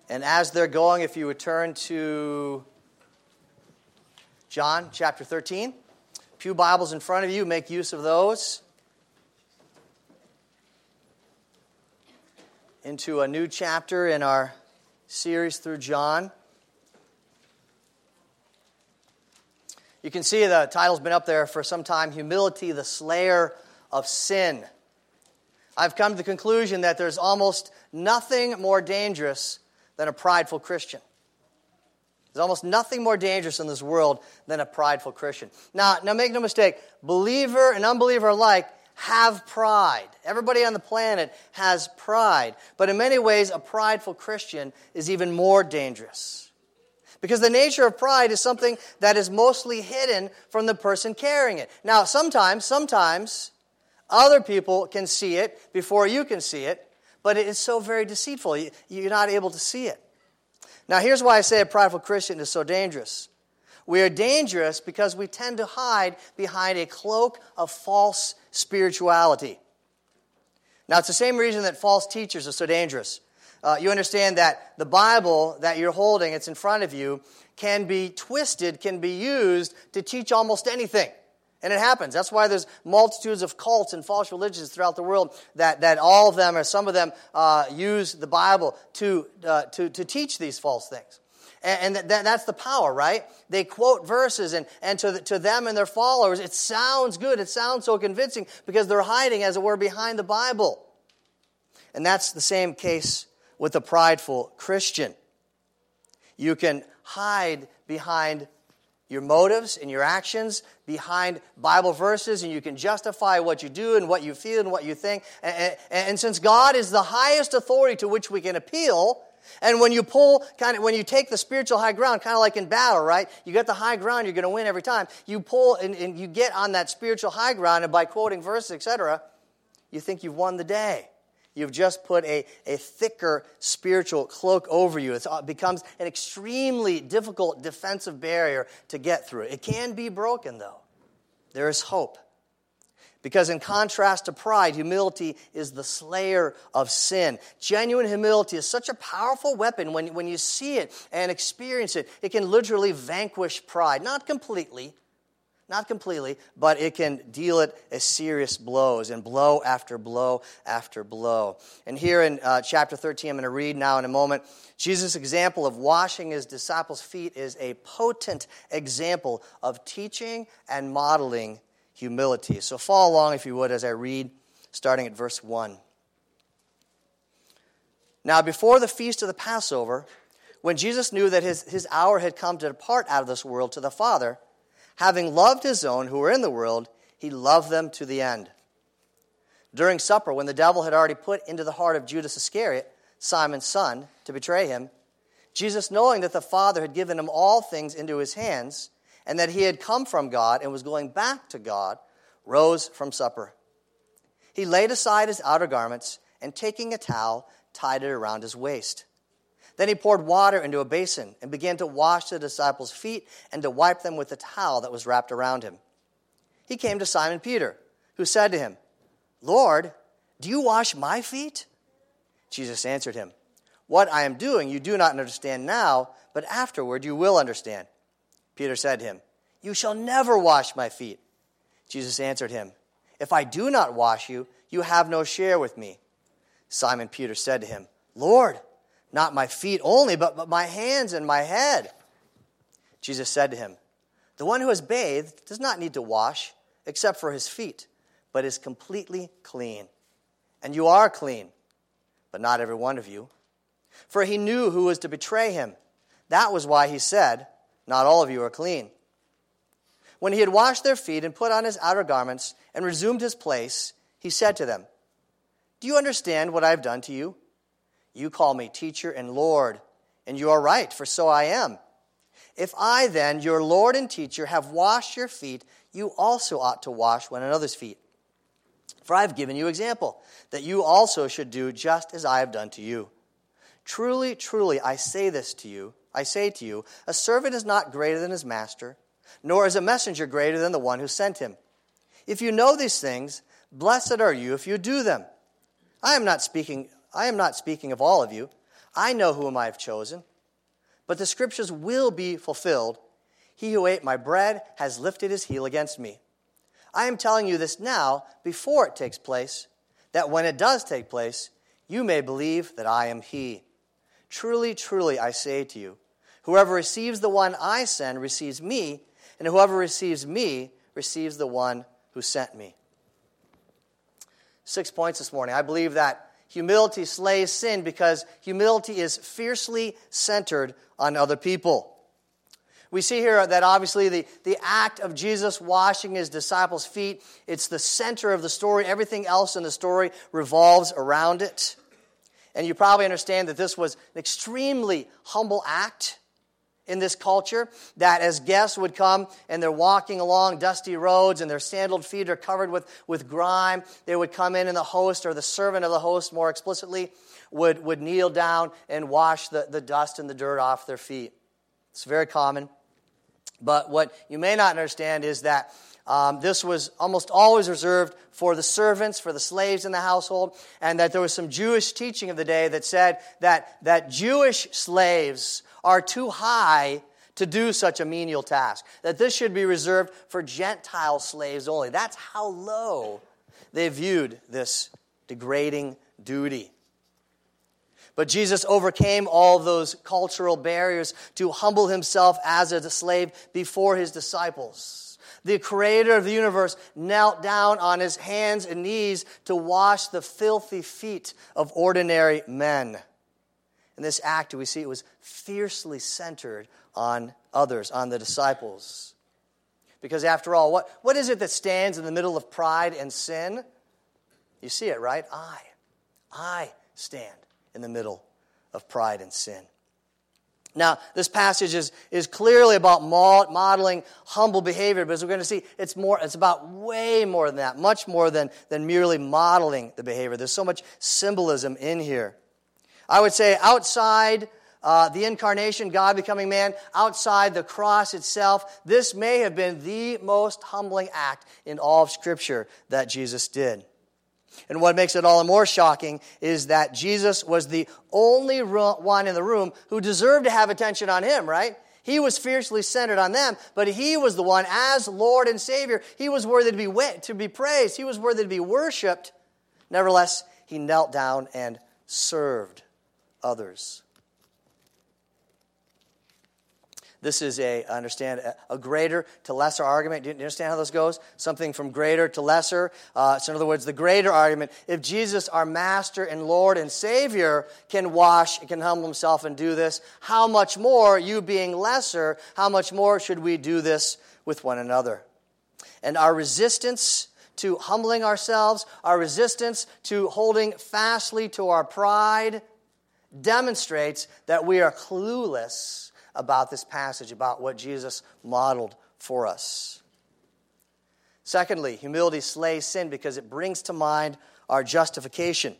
And as they're going, if you would turn to John chapter 13. Pew Bibles in front of you, make use of those. Into a new chapter in our series through John. You can see the title's been up there for some time, Humility, the Slayer of Sin. I've come to the conclusion that there's almost nothing more dangerous than a prideful Christian. There's almost nothing more dangerous in this world than a prideful Christian. Now make no mistake, believer and unbeliever alike have pride. Everybody on the planet has pride. But in many ways, a prideful Christian is even more dangerous. Because the nature of pride is something that is mostly hidden from the person carrying it. Now, sometimes other people can see it before you can see it, but it is so very deceitful. You're not able to see it. Now, here's why I say a prideful Christian is so dangerous. We are dangerous because we tend to hide behind a cloak of false spirituality. Now, it's the same reason that false teachers are so dangerous. You understand that the Bible that you're holding, it's in front of you, can be twisted, can be used to teach almost anything. And it happens. That's why there's multitudes of cults and false religions throughout the world that all of them or some of them use the Bible to teach these false things. And that's the power, right? They quote verses, and to them and their followers, it sounds good. It sounds so convincing because they're hiding, as it were, behind the Bible. And that's the same case with a prideful Christian. You can hide behind your motives and your actions, behind Bible verses, and you can justify what you do and what you feel and what you think. And since God is the highest authority to which we can appeal, and when you take the spiritual high ground, kind of like in battle, right? You get the high ground, you're going to win every time. You pull and you get on that spiritual high ground, and by quoting verses, etc., you think you've won the day. You've just put a thicker spiritual cloak over you. It becomes an extremely difficult defensive barrier to get through. It can be broken, though. There is hope. Because in contrast to pride, humility is the slayer of sin. Genuine humility is such a powerful weapon. When you see it and experience it, it can literally vanquish pride. Not completely, but it can deal it as serious blows, and blow after blow after blow. And here in chapter 13, I'm going to read now in a moment, Jesus' example of washing his disciples' feet is a potent example of teaching and modeling humility. So follow along, if you would, as I read, starting at verse 1. Now, before the feast of the Passover, when Jesus knew that his hour had come to depart out of this world to the Father, having loved his own who were in the world, he loved them to the end. During supper, when the devil had already put into the heart of Judas Iscariot, Simon's son, to betray him, Jesus, knowing that the Father had given him all things into his hands, and that he had come from God and was going back to God, rose from supper. He laid aside his outer garments, and taking a towel, tied it around his waist. Then he poured water into a basin and began to wash the disciples' feet and to wipe them with the towel that was wrapped around him. He came to Simon Peter, who said to him, "Lord, do you wash my feet?" Jesus answered him, "What I am doing you do not understand now, but afterward you will understand." Peter said to him, "You shall never wash my feet." Jesus answered him, "If I do not wash you, you have no share with me." Simon Peter said to him, "Lord, not my feet only, but my hands and my head." Jesus said to him, "The one who has bathed does not need to wash except for his feet, but is completely clean. And you are clean, but not every one of you." For he knew who was to betray him. That was why he said, "Not all of you are clean." When he had washed their feet and put on his outer garments and resumed his place, he said to them, "Do you understand what I have done to you? You call me teacher and Lord, and you are right, for so I am. If I then, your Lord and teacher, have washed your feet, you also ought to wash one another's feet. For I have given you example, that you also should do just as I have done to you. Truly, truly, I say to you, a servant is not greater than his master, nor is a messenger greater than the one who sent him. If you know these things, blessed are you if you do them. I am not speaking of all of you. I know whom I have chosen, but the scriptures will be fulfilled. He who ate my bread has lifted his heel against me. I am telling you this now before it takes place, that when it does take place, you may believe that I am he. Truly, truly, I say to you, whoever receives the one I send receives me, and whoever receives me receives the one who sent me. 6 points this morning. I believe that humility slays sin because humility is fiercely centered on other people. We see here that obviously the act of Jesus washing his disciples' feet, it's the center of the story. Everything else in the story revolves around it. And you probably understand that this was an extremely humble act in this culture, that as guests would come and they're walking along dusty roads and their sandaled feet are covered with grime, they would come in and the host, or the servant of the host more explicitly, would kneel down and wash the dust and the dirt off their feet. It's very common. But what you may not understand is that this was almost always reserved for the servants, for the slaves in the household, and that there was some Jewish teaching of the day that said that Jewish slaves are too high to do such a menial task, that this should be reserved for Gentile slaves only. That's how low they viewed this degrading duty. But Jesus overcame all those cultural barriers to humble himself as a slave before his disciples. The creator of the universe knelt down on his hands and knees to wash the filthy feet of ordinary men. In this act, we see it was fiercely centered on others, on the disciples. Because after all, what is it that stands in the middle of pride and sin? You see it, right? I stand in the middle of pride and sin. Now, this passage is clearly about modeling humble behavior, but as we're going to see, it's about way more than that, much more than merely modeling the behavior. There's so much symbolism in here. I would say outside the incarnation, God becoming man, outside the cross itself, this may have been the most humbling act in all of Scripture that Jesus did. And what makes it all the more shocking is that Jesus was the only one in the room who deserved to have attention on him, right? He was fiercely centered on them, but he was the one, as Lord and Savior, he was worthy to be praised. He was worthy to be worshipped. Nevertheless, he knelt down and served others. This is a greater to lesser argument. Do you understand how this goes? Something from greater to lesser. So in other words, the greater argument, if Jesus, our Master and Lord and Savior, can humble himself and do this, how much more, you being lesser, how much more should we do this with one another? And our resistance to humbling ourselves, our resistance to holding fastly to our pride, demonstrates that we are clueless about this passage, about what Jesus modeled for us. Secondly, humility slays sin because it brings to mind our justification.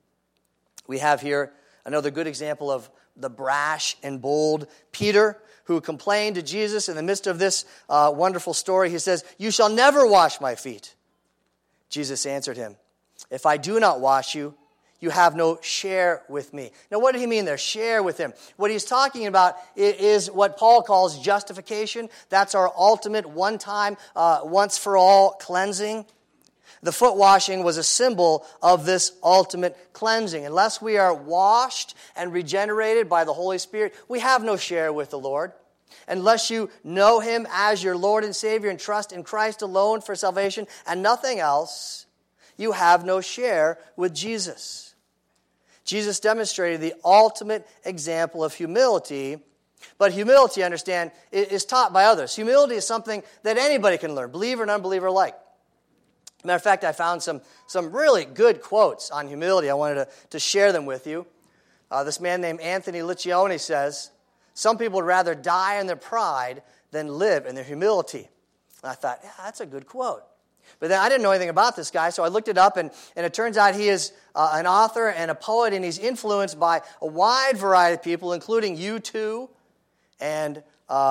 We have here another good example of the brash and bold Peter, who complained to Jesus in the midst of this wonderful story. He says, "You shall never wash my feet." Jesus answered him, "If I do not wash you, you have no share with me." Now, what did he mean there? Share with him. What he's talking about is what Paul calls justification. That's our ultimate one-time, once-for-all cleansing. The foot washing was a symbol of this ultimate cleansing. Unless we are washed and regenerated by the Holy Spirit, we have no share with the Lord. Unless you know him as your Lord and Savior and trust in Christ alone for salvation and nothing else, you have no share with Jesus. Jesus demonstrated the ultimate example of humility, but humility, understand, is taught by others. Humility is something that anybody can learn, believer and unbeliever alike. Matter of fact, I found some really good quotes on humility. I wanted to share them with you. This man named Anthony Liccione says, "Some people would rather die in their pride than live in their humility." And I thought, yeah, that's a good quote. But then I didn't know anything about this guy, so I looked it up, and it turns out he is an author and a poet, and he's influenced by a wide variety of people, including U2 and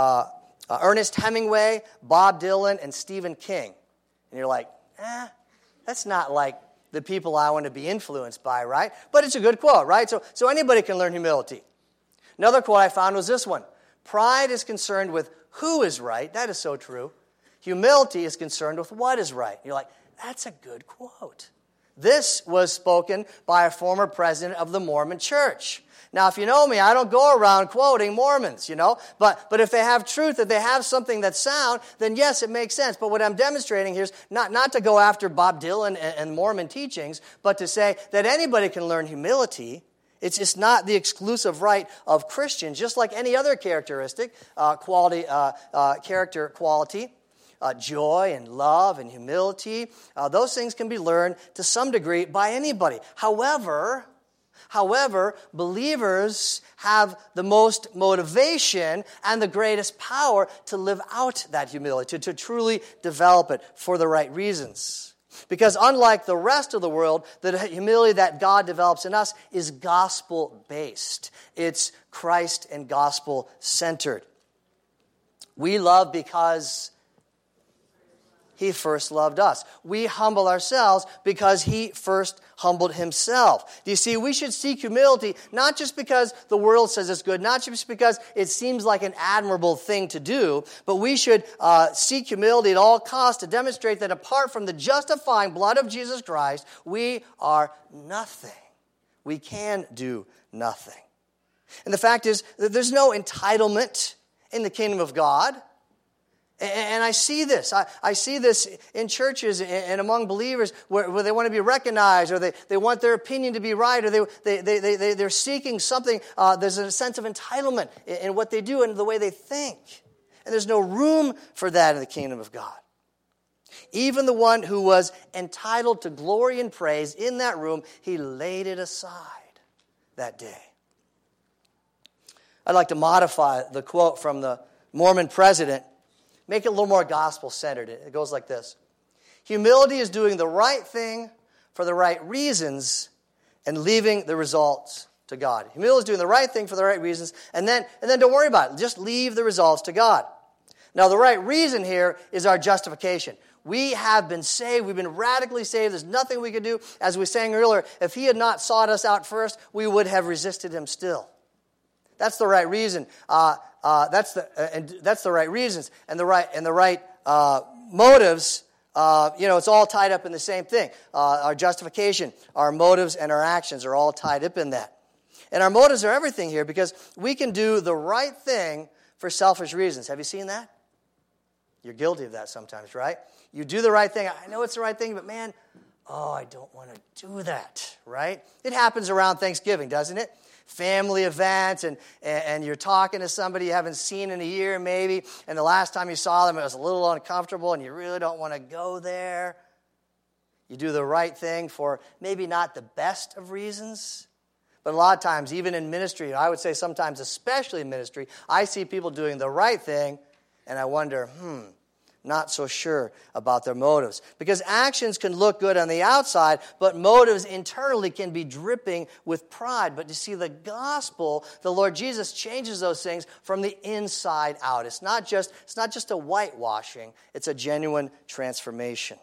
Ernest Hemingway, Bob Dylan, and Stephen King. And you're like, that's not like the people I want to be influenced by, right? But it's a good quote, right? So anybody can learn humility. Another quote I found was this one. Pride is concerned with who is right. That is so true. Humility is concerned with what is right. You're like, that's a good quote. This was spoken by a former president of the Mormon Church. Now, if you know me, I don't go around quoting Mormons, But if they have truth, if they have something that's sound, then yes, it makes sense. But what I'm demonstrating here is not to go after Bob Dylan and Mormon teachings, but to say that anybody can learn humility. It's just not the exclusive right of Christians, just like any other characteristic, character quality. Joy and love and humility, those things can be learned to some degree by anybody. However, believers have the most motivation and the greatest power to live out that humility, to truly develop it for the right reasons. Because unlike the rest of the world, the humility that God develops in us is gospel-based. It's Christ and gospel-centered. We love because He first loved us. We humble ourselves because He first humbled Himself. Do you see, we should seek humility not just because the world says it's good, not just because it seems like an admirable thing to do, but we should seek humility at all costs to demonstrate that apart from the justifying blood of Jesus Christ, we are nothing. We can do nothing. And the fact is that there's no entitlement in the kingdom of God. And I see this. I see this in churches and among believers where they want to be recognized, or they want their opinion to be right, or they're seeking something. There's a sense of entitlement in what they do and the way they think. And there's no room for that in the kingdom of God. Even the one who was entitled to glory and praise in that room, he laid it aside that day. I'd like to modify the quote from the Mormon president, make it a little more gospel-centered. It goes like this. Humility is doing the right thing for the right reasons and leaving the results to God. Humility is doing the right thing for the right reasons, and then don't worry about it. Just leave the results to God. Now, the right reason here is our justification. We have been saved. We've been radically saved. There's nothing we could do. As we sang earlier, if He had not sought us out first, we would have resisted Him still. That's the right reason. That's the right reasons and the right motives. It's all tied up in the same thing. Our justification, our motives, and our actions are all tied up in that. And our motives are everything here because we can do the right thing for selfish reasons. Have you seen that? You're guilty of that sometimes, right? You do the right thing. I know it's the right thing, but man, I don't want to do that, right? It happens around Thanksgiving, doesn't it? Family events, and you're talking to somebody you haven't seen in a year maybe, and the last time you saw them it was a little uncomfortable and you really don't want to go there. You do the right thing for maybe not the best of reasons, but a lot of times, even in ministry, I would say sometimes especially in ministry, I see people doing the right thing and I wonder, not so sure about their motives. Because actions can look good on the outside, but motives internally can be dripping with pride. But you see, the gospel, the Lord Jesus changes those things from the inside out. It's not just a whitewashing, it's a genuine transformation.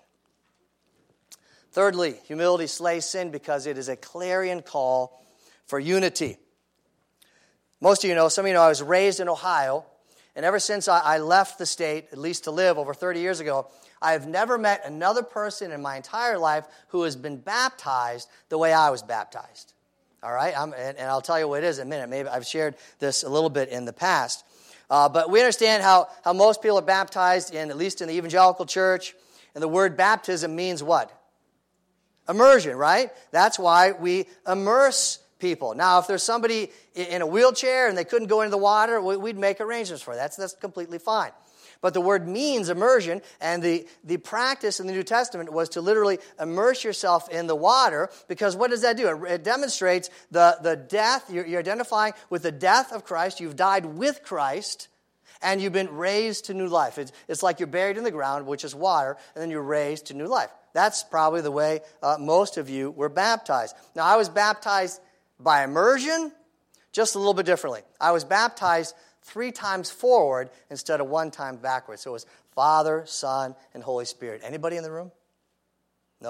Thirdly, humility slays sin because it is a clarion call for unity. Most of you know, some of you know, I was raised in Ohio. And ever since I left the state, at least to live over 30 years ago, I have never met another person in my entire life who has been baptized the way I was baptized. All right? And I'll tell you what it is in a minute. Maybe I've shared this a little bit in the past. But we understand how most people are baptized, at least in the evangelical church. And the word baptism means what? Immersion, right? That's why we immerse people. Now, if there's somebody in a wheelchair and they couldn't go into the water, we'd make arrangements for that. That's completely fine. But the word means immersion, and the practice in the New Testament was to literally immerse yourself in the water, because what does that do? It demonstrates the death. You're identifying with the death of Christ. You've died with Christ, and you've been raised to new life. It's like you're buried in the ground, which is water, and then you're raised to new life. That's probably the way most of you were baptized. Now, I was baptized by immersion, just a little bit differently. I was baptized 3 times forward instead of 1 time backwards. So it was Father, Son, and Holy Spirit. Anybody in the room? No?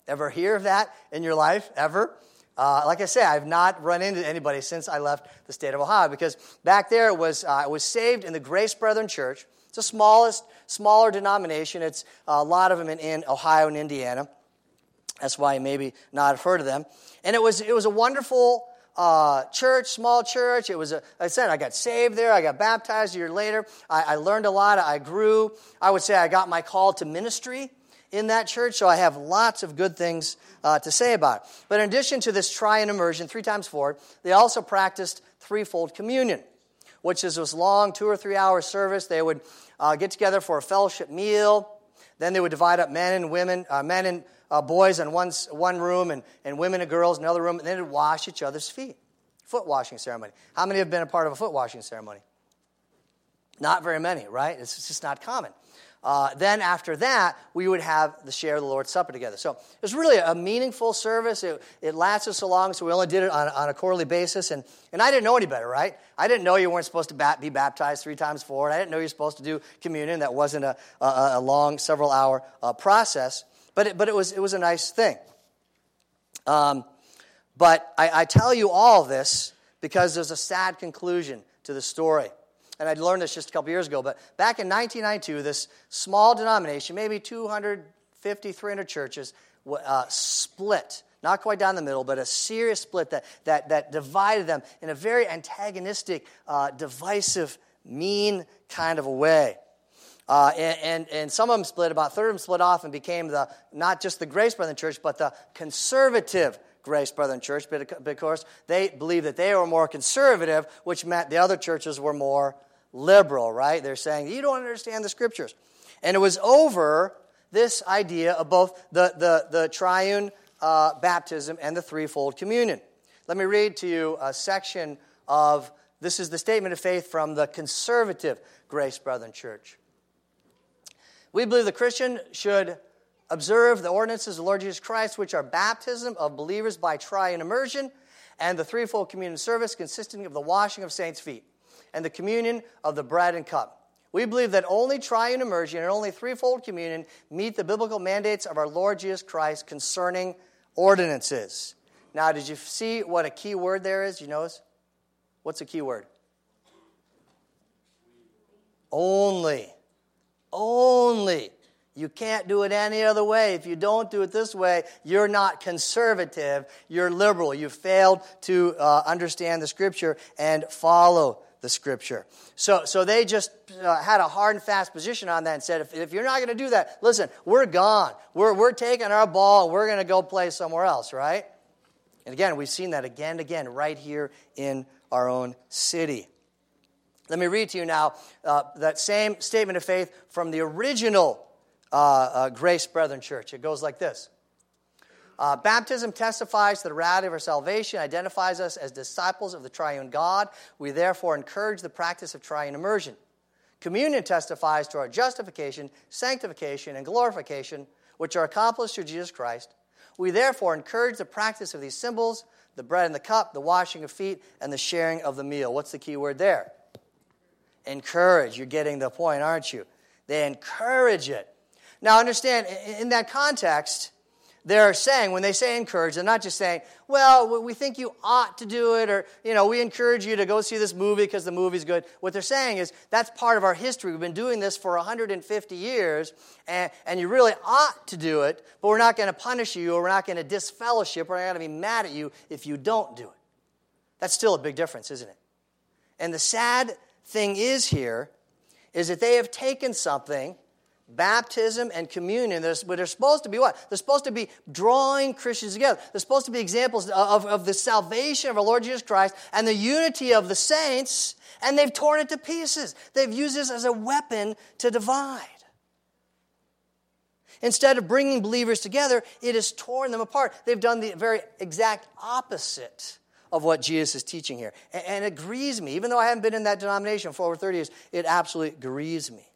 Ever hear of that in your life, ever? Like I say, I've not run into anybody since I left the state of Ohio, because back there it was saved in the Grace Brethren Church. It's the smaller denomination. It's a lot of them in Ohio and Indiana. That's why you maybe not have heard of them. And it was a wonderful church, small church. It was, like I said, I got saved there. I got baptized a year later. I learned a lot. I grew. I would say I got my call to ministry in that church, so I have lots of good things to say about it. But in addition to this triune immersion, 3 times forward, they also practiced threefold communion, which is this long 2 or 3 hour service. They would get together for a fellowship meal. Then they would divide up men and women, men and boys in one room, and women and girls in another room, and then they would wash each other's feet. Foot washing ceremony. How many have been a part of a foot washing ceremony? Not very many, right? It's just not common. Then after that, we would have the share of the Lord's Supper together. So it was really a meaningful service. It lasted so long, so we only did it on a quarterly basis. And I didn't know any better, right? I didn't know you weren't supposed to be baptized 3 times forward. I didn't know you were supposed to do communion. That wasn't a long, several-hour process. But it was a nice thing. But I tell you all this because there's a sad conclusion to the story. And I learned this just a couple years ago, but back in 1992, this small denomination, maybe 250, 300 churches, split. Not quite down the middle, but a serious split that divided them in a very antagonistic, divisive, mean kind of a way. And some of them split, about a third of them split off and became not just the Grace Brethren Church, but the conservative Grace Brethren Church, because they believed that they were more conservative, which meant the other churches were more liberal, right? They're saying, you don't understand the Scriptures. And it was over this idea of both the triune baptism and the threefold communion. Let me read to you a section of, this is the statement of faith from the conservative Grace Brethren Church. We believe the Christian should observe the ordinances of the Lord Jesus Christ, which are baptism of believers by triune immersion, and the threefold communion service consisting of the washing of saints' feet, and the communion of the bread and cup. We believe that only triune immersion and only threefold communion meet the biblical mandates of our Lord Jesus Christ concerning ordinances. Now, did you see what a key word there is? You notice? What's a key word? Only. Only. You can't do it any other way. If you don't do it this way, you're not conservative. You're liberal. You failed to understand the Scripture and follow the Scripture. So they just had a hard and fast position on that and said, if you're not going to do that, listen, we're gone. We're taking our ball and we're going to go play somewhere else, right? And again, we've seen that again and again right here in our own city. Let me read to you now that same statement of faith from the original Grace Brethren Church. It goes like this. Baptism testifies to the reality of our salvation, identifies us as disciples of the triune God. We therefore encourage the practice of triune immersion. Communion testifies to our justification, sanctification, and glorification, which are accomplished through Jesus Christ. We therefore encourage the practice of these symbols, the bread and the cup, the washing of feet, and the sharing of the meal. What's the key word there? Encourage. You're getting the point, aren't you? They encourage it. Now, understand, in that context, they're saying, when they say encourage, they're not just saying, well, we think you ought to do it, or, we encourage you to go see this movie because the movie's good. What they're saying is, that's part of our history. We've been doing this for 150 years, and you really ought to do it, but we're not going to punish you, or we're not going to disfellowship, we're not going to be mad at you if you don't do it. That's still a big difference, isn't it? And the sad thing is that they have taken something, baptism and communion, they're supposed to be what? They're supposed to be drawing Christians together. They're supposed to be examples of the salvation of our Lord Jesus Christ and the unity of the saints, and they've torn it to pieces. They've used this as a weapon to divide. Instead of bringing believers together, it has torn them apart. They've done the very exact opposite of what Jesus is teaching here. And it grieves me. Even though I haven't been in that denomination for over 30 years, it absolutely grieves me.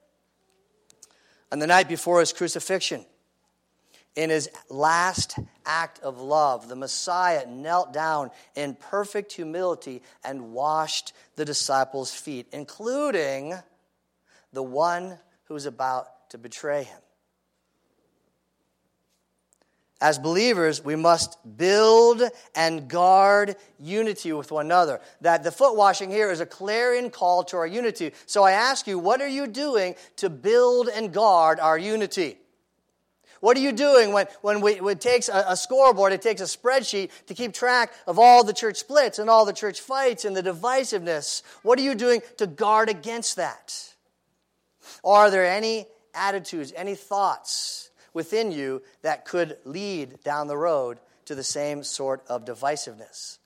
On the night before his crucifixion, in his last act of love, the Messiah knelt down in perfect humility and washed the disciples' feet, including the one who was about to betray him. As believers, we must build and guard unity with one another. That the foot washing here is a clarion call to our unity. So I ask you, what are you doing to build and guard our unity? What are you doing when it takes a scoreboard, it takes a spreadsheet to keep track of all the church splits and all the church fights and the divisiveness? What are you doing to guard against that? Are there any attitudes, any thoughts within you that could lead down the road to the same sort of divisiveness?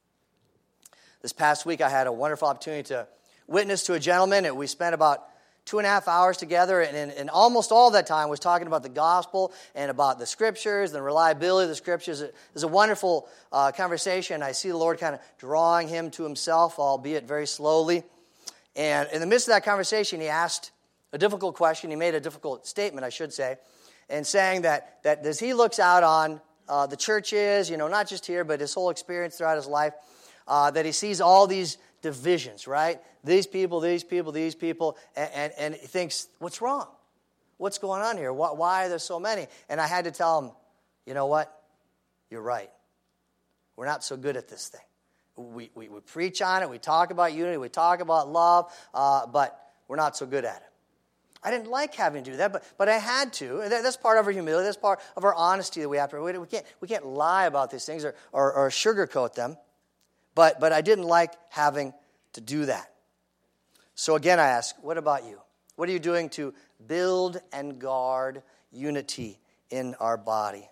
This past week I had a wonderful opportunity to witness to a gentleman, and we spent about 2.5 hours together, and almost all that time was talking about the gospel and about the scriptures and the reliability of the scriptures. It was a wonderful conversation. I see the Lord kind of drawing him to himself, albeit very slowly. And in the midst of that conversation, he asked a difficult question. He made a difficult statement, I should say, and saying that as he looks out on the churches, not just here, but his whole experience throughout his life, that he sees all these divisions, right? These people, and he thinks, what's wrong? What's going on here? Why are there so many? And I had to tell him, you know what? You're right. We're not so good at this thing. We preach on it, we talk about unity, we talk about love, but we're not so good at it. I didn't like having to do that, but I had to. That's part of our humility. That's part of our honesty that we have to. We can't lie about these things or sugarcoat them. But I didn't like having to do that. So again, I ask, what about you? What are you doing to build and guard unity in our body?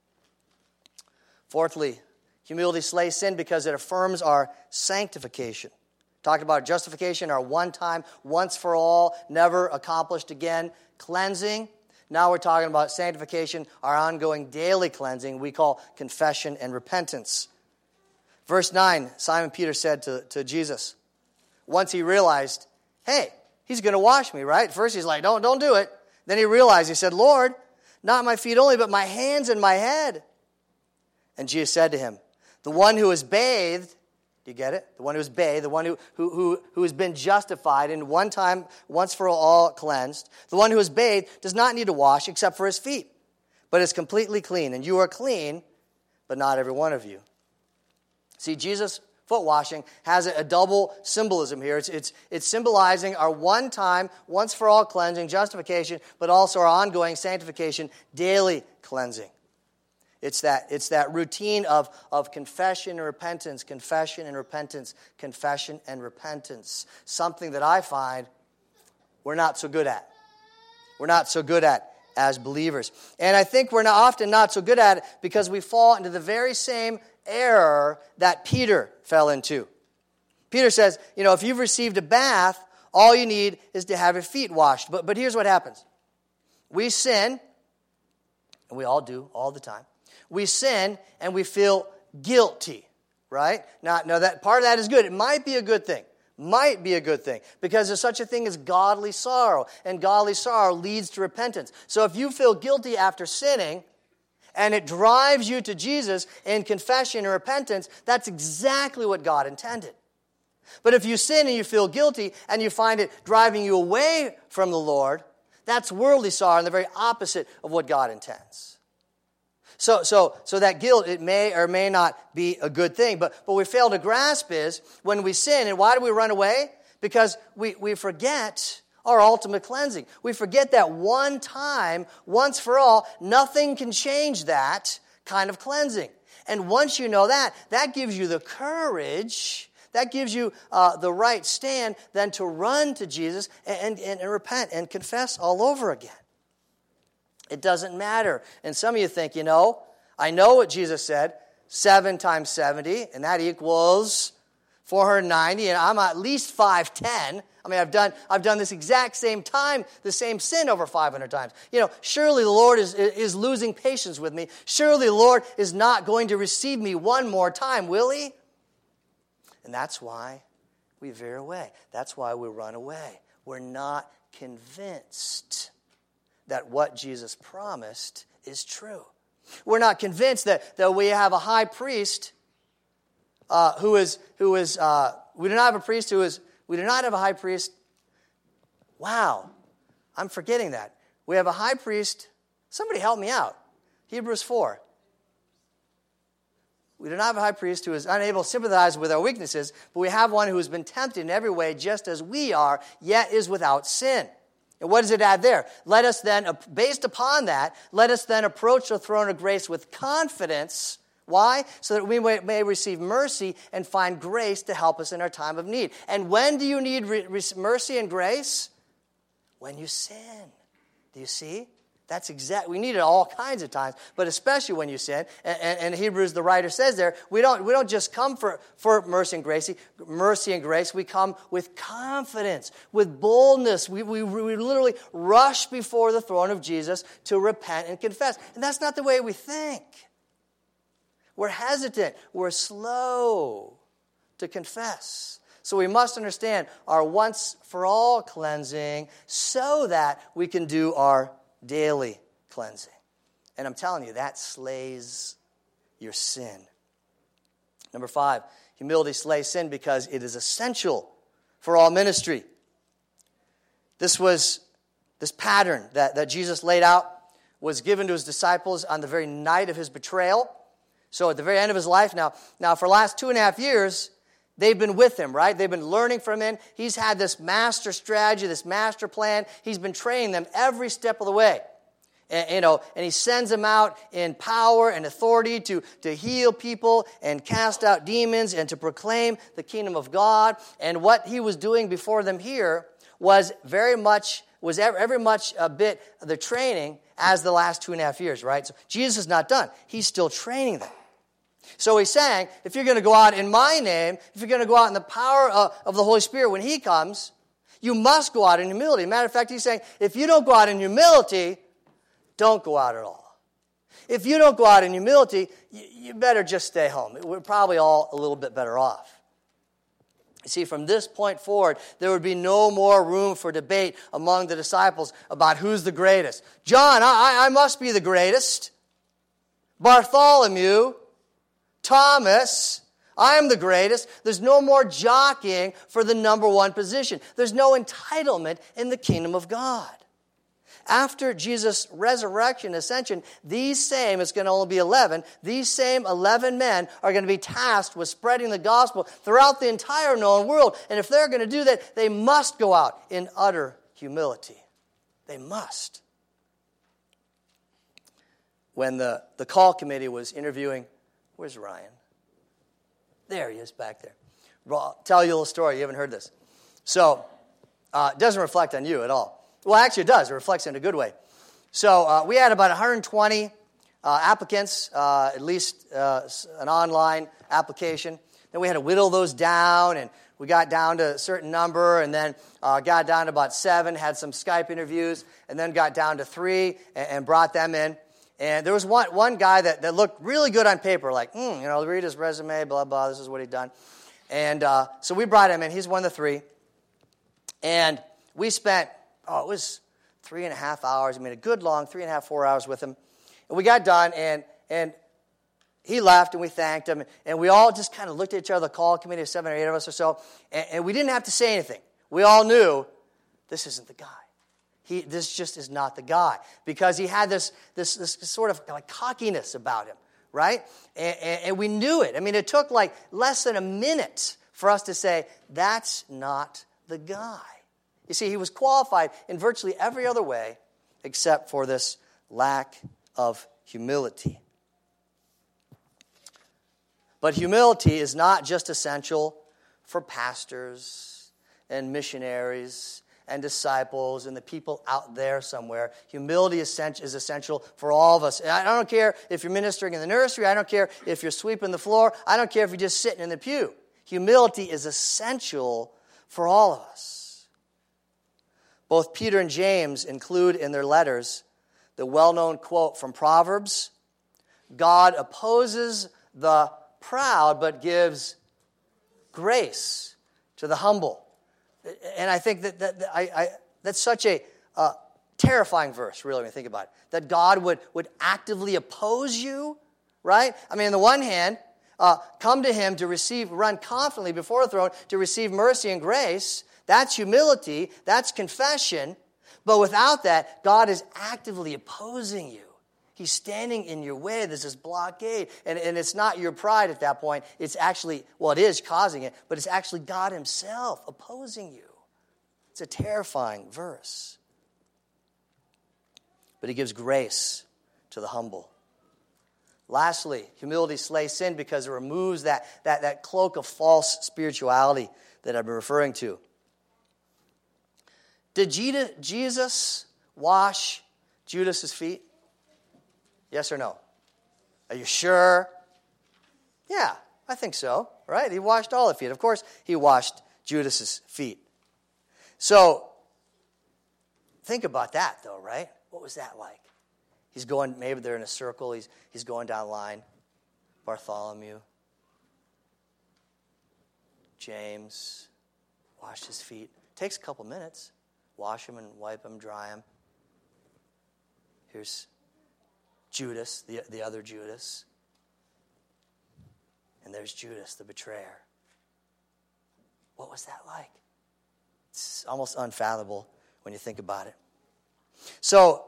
Fourthly, humility slays sin because it affirms our sanctification. Talked about justification, our one time, once for all, never accomplished again. Cleansing. Now we're talking about sanctification, our ongoing daily cleansing we call confession and repentance. Verse 9, Simon Peter said to Jesus, once he realized, hey, he's going to wash me, right? First he's like, don't do it. Then he realized, he said, Lord, not my feet only, but my hands and my head. And Jesus said to him, the one who is bathed, do you get it? The one who is bathed, the one who has been justified and one time, once for all cleansed, the one who is bathed does not need to wash except for his feet, but is completely clean. And you are clean, but not every one of you. See, Jesus' foot washing has a double symbolism here. It's symbolizing our one time, once for all cleansing, justification, but also our ongoing sanctification, daily cleansing. It's that routine of confession and repentance, confession and repentance, confession and repentance. Something that I find we're not so good at. We're not so good at as believers. And I think we're often not so good at it because we fall into the very same error that Peter fell into. Peter says, if you've received a bath, all you need is to have your feet washed. But here's what happens. We sin, and we all do all the time. We sin and we feel guilty, right? Now that part of that is good. It might be a good thing. Might be a good thing because there's such a thing as godly sorrow, and godly sorrow leads to repentance. So if you feel guilty after sinning and it drives you to Jesus in confession and repentance, that's exactly what God intended. But if you sin and you feel guilty and you find it driving you away from the Lord, that's worldly sorrow and the very opposite of what God intends. So that guilt, it may or may not be a good thing. But what we fail to grasp is when we sin, and why do we run away? Because we forget our ultimate cleansing. We forget that one time, once for all, nothing can change that kind of cleansing. And once you know that gives you the courage, that gives you the right stand then to run to Jesus and repent and confess all over again. It doesn't matter. And some of you think, I know what Jesus said, 7 times 70, and that equals 490, and I'm at least 5'10". I mean, I've done this exact same time, the same sin over 500 times. Surely the Lord is losing patience with me. Surely the Lord is not going to receive me one more time, will He? And that's why we veer away. That's why we run away. We're not convinced that what Jesus promised is true. We're not convinced that we have a high priest we do not have a high priest. Wow, I'm forgetting that. We have a high priest. Somebody help me out. Hebrews 4. We do not have a high priest who is unable to sympathize with our weaknesses, but we have one who has been tempted in every way just as we are, yet is without sin. And what does it add there? Let us then, based upon that, let us then approach the throne of grace with confidence. Why? So that we may receive mercy and find grace to help us in our time of need. And when do you need mercy and grace? When you sin. Do you see? That's we need it all kinds of times, but especially when you sin. And Hebrews, the writer says there, we don't just come for mercy and grace. We come with confidence, with boldness. We literally rush before the throne of Jesus to repent and confess. And that's not the way we think. We're hesitant. We're slow to confess. So we must understand our once-for-all cleansing so that we can do our daily cleansing. And I'm telling you, that slays your sin. Number 5, humility slays sin because it is essential for all ministry. This pattern that Jesus laid out was given to his disciples on the very night of his betrayal. So at the very end of his life, now for the last 2.5 years, they've been with him, right? They've been learning from him. He's had this master strategy, this master plan. He's been training them every step of the way. And he sends them out in power and authority to heal people and cast out demons and to proclaim the kingdom of God. And what he was doing before them here was every much a bit of the training as the last 2.5 years, right? So Jesus is not done. He's still training them. So he's saying, if you're going to go out in my name, if you're going to go out in the power of the Holy Spirit when he comes, you must go out in humility. Matter of fact, he's saying, if you don't go out in humility, don't go out at all. If you don't go out in humility, you better just stay home. We're probably all a little bit better off. You see, from this point forward, there would be no more room for debate among the disciples about who's the greatest. John, I must be the greatest. Bartholomew, Thomas, I am the greatest. There's no more jockeying for the number one position. There's no entitlement in the kingdom of God. After Jesus' resurrection, ascension, it's going to only be 11, these same 11 men are going to be tasked with spreading the gospel throughout the entire known world. And if they're going to do that, they must go out in utter humility. They must. When the call committee was interviewing, where's Ryan? There he is back there. I'll tell you a little story. You haven't heard this. So, it doesn't reflect on you at all. Well, actually it does. It reflects in a good way. So, we had about 120 applicants, at least an online application. Then we had to whittle those down, and we got down to a certain number, and then got down to about 7, had some Skype interviews, and then got down to 3 and brought them in. And there was one guy that looked really good on paper, like, read his resume, blah, blah, this is what he'd done. And so we brought him in. He's one of the 3. And we spent, it was 3.5 hours. I mean, a good long 3.5, 4 hours with him. And we got done, and he left, and we thanked him. And we all just kind of looked at each other, the call committee of 7 or 8 of us or so, and we didn't have to say anything. We all knew this isn't the guy. This just is not the guy, because he had this sort of like cockiness about him, right? And we knew it. I mean, it took like less than a minute for us to say, that's not the guy. You see, he was qualified in virtually every other way except for this lack of humility. But humility is not just essential for pastors and missionaries and disciples and the people out there somewhere. Humility is essential for all of us. I don't care if you're ministering in the nursery. I don't care if you're sweeping the floor. I don't care if you're just sitting in the pew. Humility is essential for all of us. Both Peter and James include in their letters the well-known quote from Proverbs, God opposes the proud but gives grace to the humble. And I think that's such a terrifying verse, really, when you think about it. That God would actively oppose you, right? I mean, on the one hand, come to him to run confidently before the throne to receive mercy and grace. That's humility. That's confession. But without that, God is actively opposing you. He's standing in your way. There's this blockade. And it's not your pride at that point. It's actually, well, it is causing it, but it's actually God himself opposing you. It's a terrifying verse. But he gives grace to the humble. Lastly, humility slays sin because it removes that cloak of false spirituality that I've been referring to. Did Jesus wash Judas's feet? Yes or no? Are you sure? Yeah, I think so, right? He washed all the feet. Of course, he washed Judas's feet. So, think about that though, right? What was that like? He's going, maybe they're in a circle, he's going down the line. Bartholomew, James, washed his feet. Takes a couple minutes. Wash them and wipe them, dry them. Here's Judas, the other Judas. And there's Judas, the betrayer. What was that like? It's almost unfathomable when you think about it. So,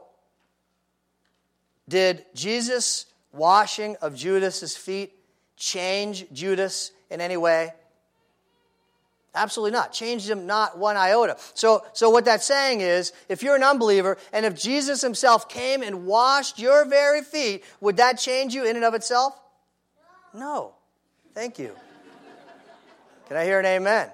did Jesus' washing of Judas's feet change Judas in any way? Absolutely not. Changed him not one iota. So what that's saying is, if you're an unbeliever, and if Jesus himself came and washed your very feet, would that change you in and of itself? No. Thank you. Can I hear an amen?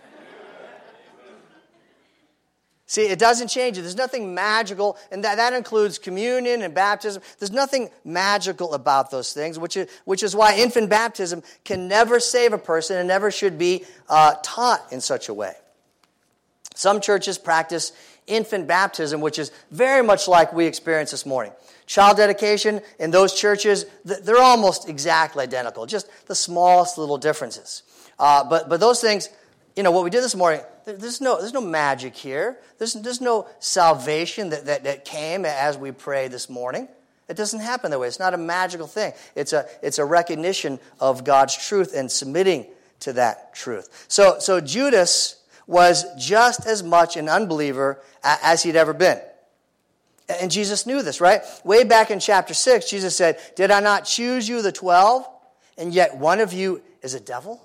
See, it doesn't change it. There's nothing magical, and that includes communion and baptism. There's nothing magical about those things, which is why infant baptism can never save a person and never should be taught in such a way. Some churches practice infant baptism, which is very much like we experienced this morning. Child dedication in those churches, they're almost exactly identical, just the smallest little differences. But those things, you know, what we did this morning, there's no magic here. There's no salvation that came as we prayed this morning. It doesn't happen that way. It's not a magical thing. It's a recognition of God's truth and submitting to that truth. So Judas was just as much an unbeliever as he'd ever been. And Jesus knew this, right? Way back in chapter 6, Jesus said, "Did I not choose you, the 12, and yet one of you is a devil?"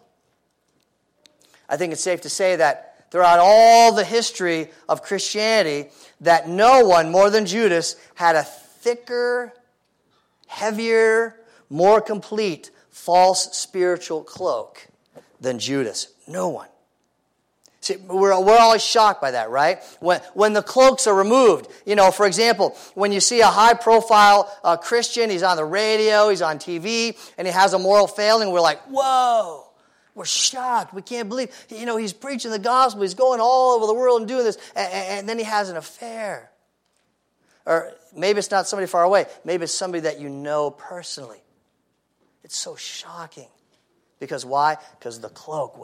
I think it's safe to say that throughout all the history of Christianity, that no one more than Judas had a thicker, heavier, more complete false spiritual cloak than Judas. No one. See, we're always shocked by that, right? When the cloaks are removed. You know, for example, when you see a high-profile Christian, he's on the radio, he's on TV, and he has a moral failing, we're like, whoa. We're shocked. We can't believe, he's preaching the gospel. He's going all over the world and doing this. And then he has an affair. Or maybe it's not somebody far away. Maybe it's somebody that you know personally. It's so shocking. Because why? Because the cloak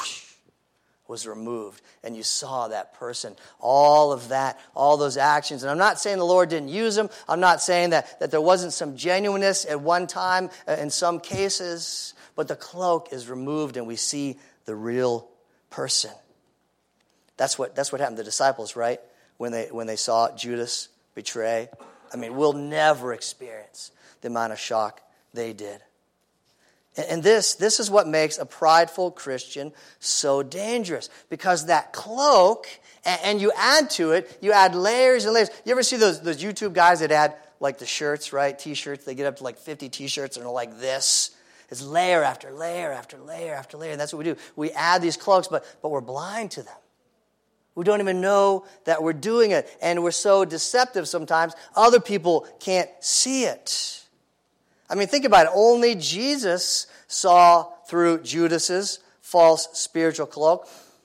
was removed. And you saw that person. All of that, all those actions. And I'm not saying the Lord didn't use them. I'm not saying that there wasn't some genuineness at one time in some cases. But the cloak is removed and we see the real person. That's what happened to the disciples, right? When they saw Judas betray. I mean, we'll never experience the amount of shock they did. And this is what makes a prideful Christian so dangerous. Because that cloak, and you add to it, you add layers and layers. You ever see those YouTube guys that add like the shirts, right? T-shirts, they get up to like 50 T-shirts and they're like this. It's layer after layer after layer after layer. And that's what we do. We add these cloaks, but we're blind to them. We don't even know that we're doing it. And we're so deceptive sometimes, other people can't see it. I mean, think about it. Only Jesus saw through Judas's false spiritual cloak.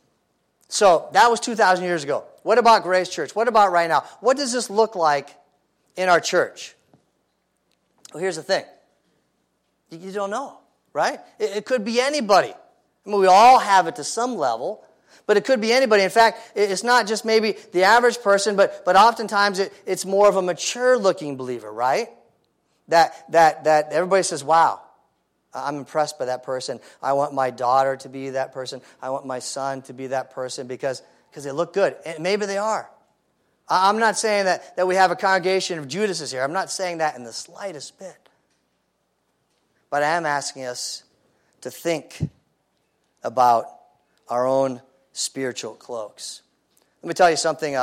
So that was 2,000 years ago. What about Grace Church? What about right now? What does this look like in our church? Well, here's the thing. You don't know, right? It could be anybody. I mean, we all have it to some level, but it could be anybody. In fact, it's not just maybe the average person, but oftentimes it's more of a mature-looking believer, right? That everybody says, wow, I'm impressed by that person. I want my daughter to be that person. I want my son to be that person because they look good. And maybe they are. I'm not saying that we have a congregation of Judases here. I'm not saying that in the slightest bit. But I am asking us to think about our own spiritual cloaks. Let me tell you something.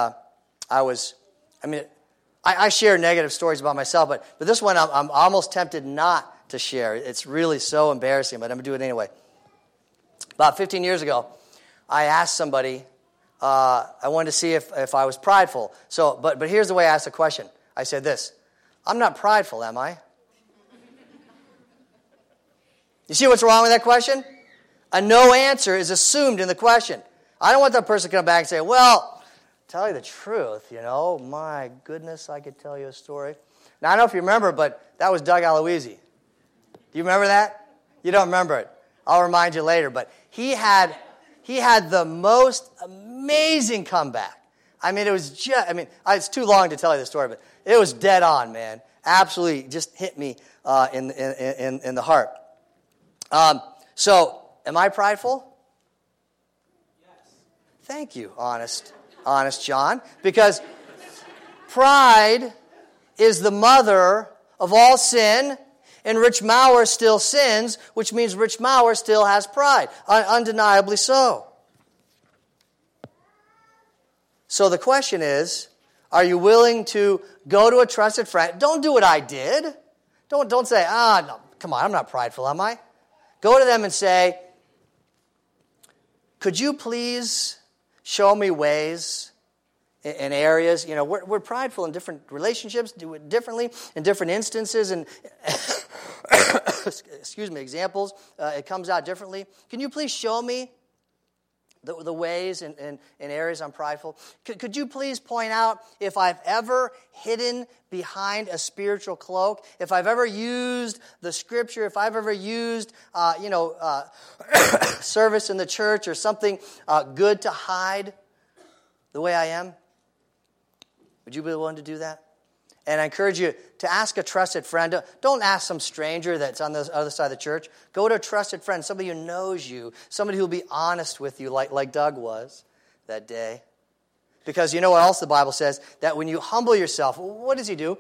I share negative stories about myself, but this one I'm almost tempted not to share. It's really so embarrassing, but I'm going to do it anyway. About 15 years ago, I asked somebody, I wanted to see if I was prideful. But here's the way I asked the question. I said this: I'm not prideful, am I? You see what's wrong with that question? A no answer is assumed in the question. I don't want that person to come back and say, well, tell you the truth, my goodness, I could tell you a story. Now, I don't know if you remember, but that was Doug Aloisi. Do you remember that? You don't remember it. I'll remind you later. But he had the most amazing comeback. It's too long to tell you the story, but it was dead on, man. Absolutely just hit me in the heart. So, am I prideful? Yes. Thank you, honest John. Because pride is the mother of all sin, and Rich Mauer still sins, which means Rich Mauer still has pride. Undeniably so. So the question is, are you willing to go to a trusted friend? Don't do what I did. Don't say, no, come on, I'm not prideful, am I? Go to them and say, could you please show me ways in areas, we're prideful in different relationships, do it differently in different instances, and examples, it comes out differently. Can you please show me the ways and areas I'm prideful? Could you please point out if I've ever hidden behind a spiritual cloak, if I've ever used the Scripture, if I've ever used, service in the church or something good to hide the way I am? Would you be willing to do that? And I encourage you to ask a trusted friend. Don't ask some stranger that's on the other side of the church. Go to a trusted friend, somebody who knows you, somebody who will be honest with you like Doug was that day. Because you know what else the Bible says? That when you humble yourself, what does he do?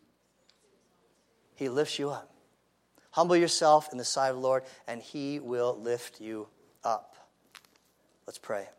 He lifts you up. Humble yourself in the sight of the Lord, and he will lift you up. Let's pray.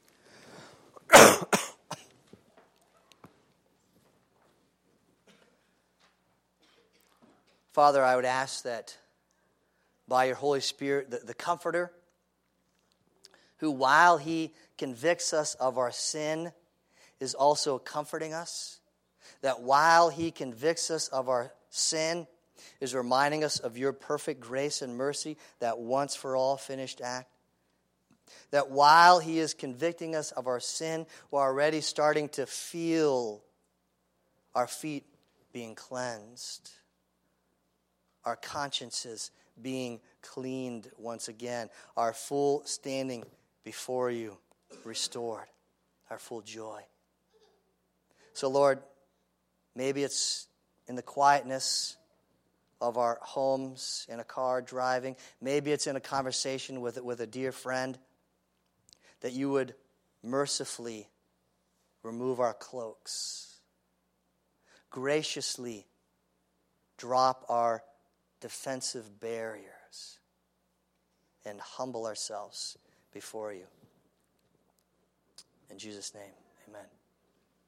Father, I would ask that by your Holy Spirit, the Comforter, who while he convicts us of our sin, is also comforting us, that while he convicts us of our sin, is reminding us of your perfect grace and mercy, that once for all finished act, that while he is convicting us of our sin, we're already starting to feel our feet being cleansed, our consciences being cleaned once again, our full standing before you restored, our full joy. So, Lord, maybe it's in the quietness of our homes, in a car driving. Maybe it's in a conversation with a dear friend, that you would mercifully remove our cloaks, graciously drop our defensive barriers, and humble ourselves before you. In Jesus' name, amen.